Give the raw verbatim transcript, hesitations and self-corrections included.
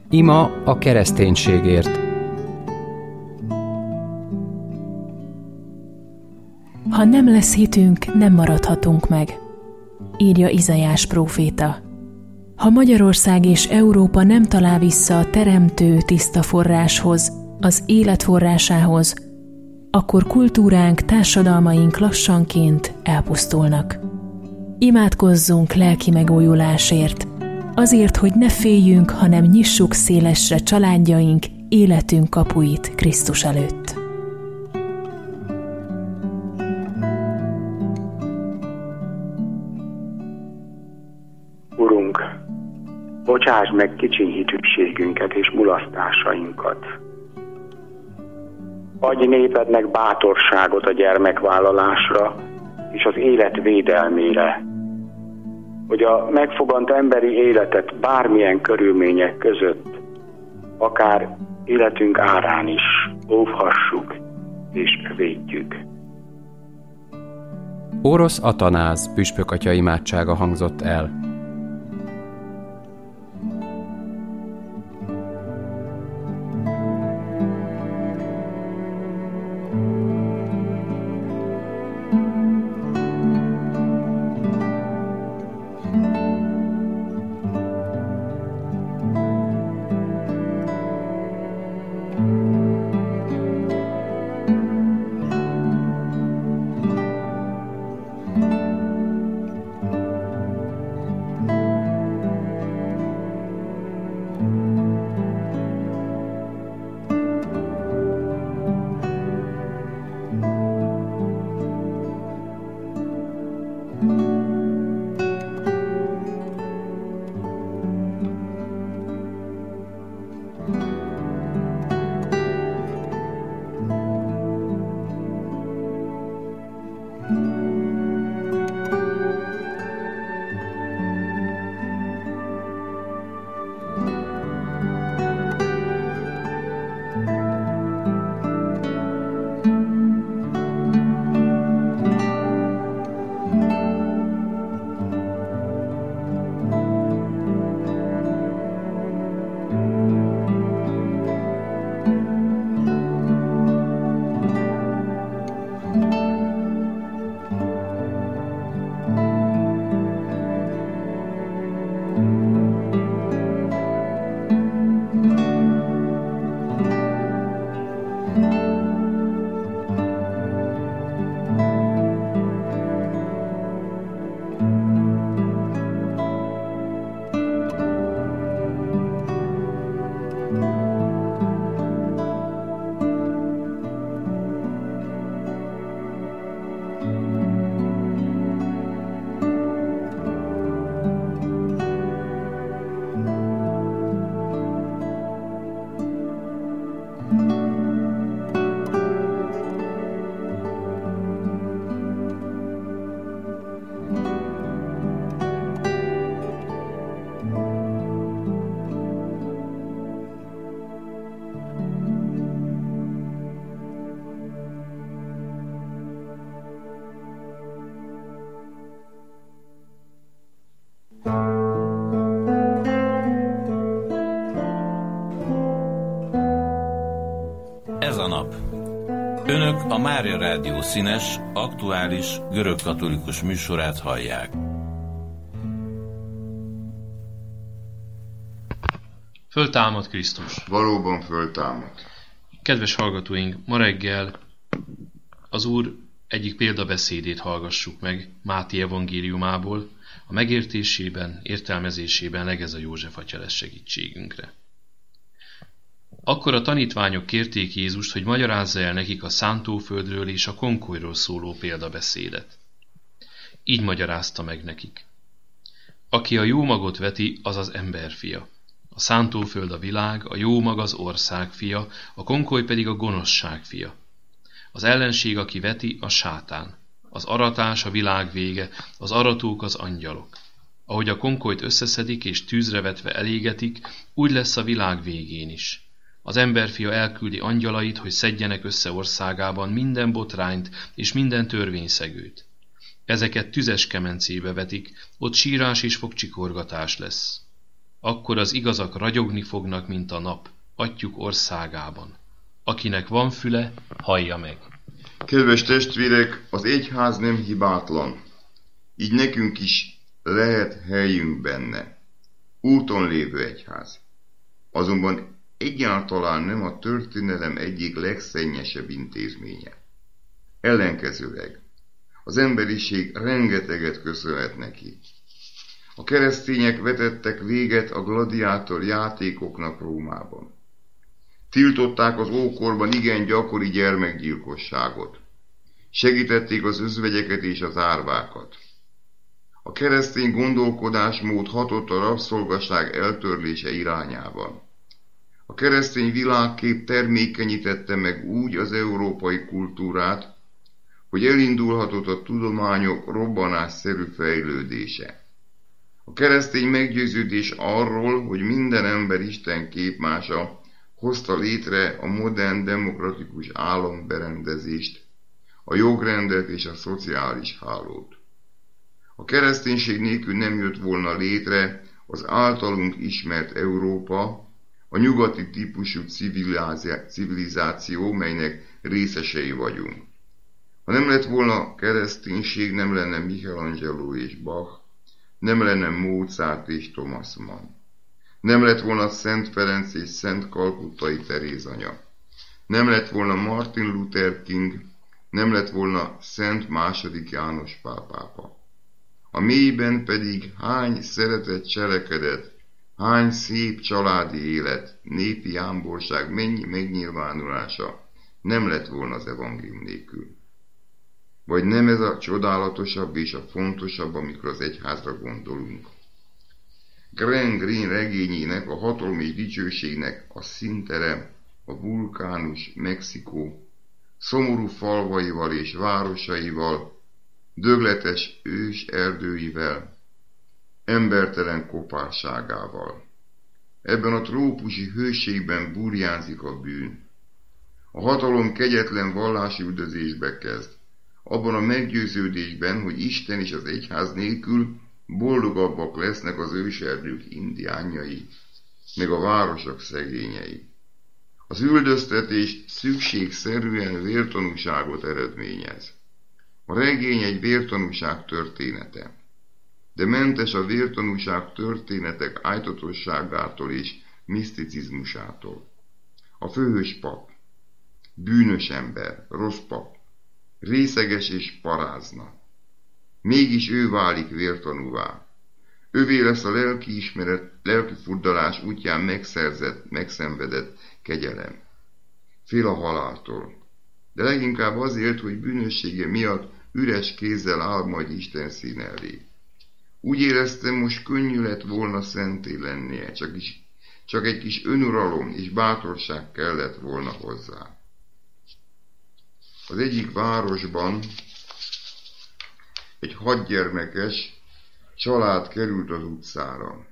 Ima a kereszténységért. Ha nem lesz hitünk, nem maradhatunk meg, írja Izaiás próféta. Ha Magyarország és Európa nem talál vissza a teremtő tiszta forráshoz, az élet forrásához, akkor kultúránk, társadalmaink lassanként elpusztulnak. Imádkozzunk lelki megújulásért, azért, hogy ne féljünk, hanem nyissuk szélesre családjaink, életünk kapuit Krisztus előtt. Urunk, bocsásd meg kicsi hitűségünket és mulasztásainkat. Adj népednek bátorságot a gyermekvállalásra és az élet védelmére, hogy a megfogant emberi életet bármilyen körülmények között, akár életünk árán is óvhassuk és védjük. Orosz Atanáz püspökatya imádsága hangzott el. Ez a nap. Önök a Mária Rádió színes, aktuális, görögkatolikus műsorát hallják. Föltámad Krisztus. Valóban föltámad. Kedves hallgatóink, ma reggel az Úr egyik példabeszédét hallgassuk meg Máté evangéliumából, a megértésében, értelmezésében Legeza József atya lesz segítségünkre. Akkor a tanítványok kérték Jézust, hogy magyarázza el nekik a szántóföldről és a konkolyról szóló példabeszédet. Így magyarázta meg nekik. Aki a jó magot veti, az az emberfia. A szántóföld a világ, a jó mag az ország fia, a konkoly pedig a gonoszság fia. Az ellenség, aki veti, a sátán. Az aratás a világ vége, az aratók az angyalok. Ahogy a konkolyt összeszedik és tűzre vetve elégetik, úgy lesz a világ végén is. Az emberfia elküldi angyalait, hogy szedjenek össze országában minden botrányt és minden törvényszegőt. Ezeket tüzes kemencébe vetik, ott sírás és fogcsikorgatás lesz. Akkor az igazak ragyogni fognak, mint a nap, Atyjuk országában. Akinek van füle, hallja meg. Kedves testvérek, az egyház nem hibátlan, így nekünk is lehet helyünk benne. Úton lévő egyház. Azonban egyáltalán nem a történelem egyik legszennyesebb intézménye. Ellenkezőleg, az emberiség rengeteget köszönhet neki. A keresztények vetettek véget a gladiátor játékoknak Rómában. Tiltották az ókorban igen gyakori gyermekgyilkosságot. Segítették az özvegyeket és az árvákat. A keresztény gondolkodásmód hatott a rabszolgaság eltörlése irányában. A keresztény világkép termékenyítette meg úgy az európai kultúrát, hogy elindulhatott a tudományok robbanásszerű fejlődése. A keresztény meggyőződés arról, hogy minden ember Isten képmása, hozta létre a modern demokratikus államberendezést, a jogrendet és a szociális hálót. A kereszténység nélkül nem jött volna létre az általunk ismert Európa, a nyugati típusú civilizáció, melynek részesei vagyunk. Ha nem lett volna kereszténység, nem lenne Michelangelo és Bach, nem lenne Mozart és Thomas Mann. Nem lett volna Szent Ferenc és Szent Kalkuttai Teréz anya. Nem lett volna Martin Luther King, nem lett volna Szent második János Pál pápa. A mélyben pedig hány szeretett cselekedet, hány szép családi élet, népi jámborság, mennyi megnyilvánulása nem lett volna az evangélium nélkül. Vagy nem ez a csodálatosabb és a fontosabb, amikor az egyházra gondolunk? Graham Greene regényének, a Hatalom és dicsőségnek a színtere, a vulkánus Mexikó, szomorú falvaival és városaival, dögletes ős erdőivel, embertelen kopárságával. Ebben a trópusi hőségben burjánzik a bűn. A hatalom kegyetlen vallási üldözésbe kezd, abban a meggyőződésben, hogy Isten és az egyház nélkül boldogabbak lesznek az őserdők indiánjai, meg a városok szegényei. Az üldöztetés szükségszerűen vértanúságot eredményez. A regény egy vértanúság története, de mentes a vértanúság történetek ájtatosságától és miszticizmusától. A főhős pap, bűnös ember, rossz pap, részeges és parázna. Mégis ő válik vértanúvá. Ővé lesz a lelkiismeret, lelkifurdalás útján megszerzett, megszenvedett kegyelem. Fél a haláltól, de leginkább azért, hogy bűnössége miatt üres kézzel áll majd Isten szín elé. Úgy éreztem, most könnyű lett volna szenté lennie, csak, is, csak egy kis önuralom és bátorság kellett volna hozzá. Az egyik városban egy hatgyermekes család került az utcára.